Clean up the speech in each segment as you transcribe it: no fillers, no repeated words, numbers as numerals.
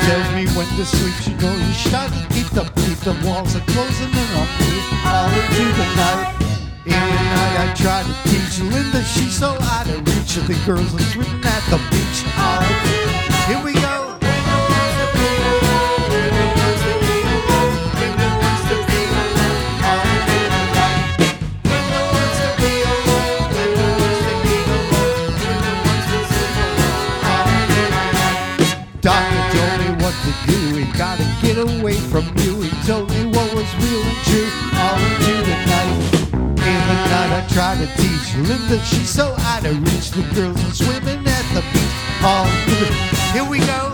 tells me when to sleep. She goes, you start to keep the walls are closing in on me all into the night. In the night I try to teach Linda, she's so out of reach of the girls are swimming at the beach. Here we go. Doctor told me what to do, he gotta get away from you. He told me what was real and true all into the night. In the night I try to teach Linda, she's so out of reach. The girls are swimming at the beach all through. Here we go.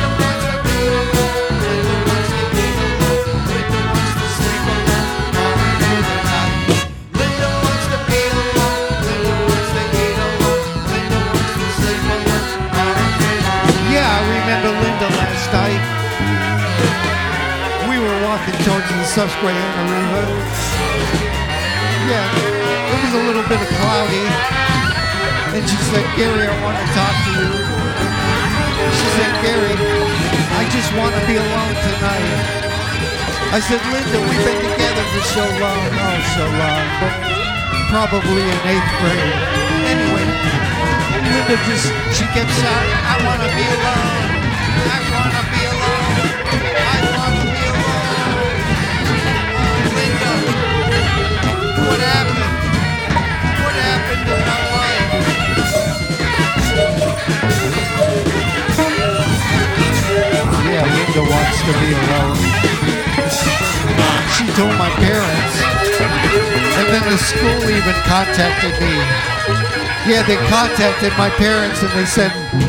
Towards the Susquehanna River. Yeah, it was a little bit of cloudy. And she said, Gary, I want to talk to you. She said, Gary, I just want to be alone tonight. I said, Linda, we've been together for so long. Oh, so long. But probably in 8th grade. Anyway, Linda she kept shouting, I want to be alone. I want to be alone. I want to be alone. What happened? What happened to my life? Yeah, Linda wants to be alone. She told my parents. And then the school even contacted me. Yeah, they contacted my parents and they said,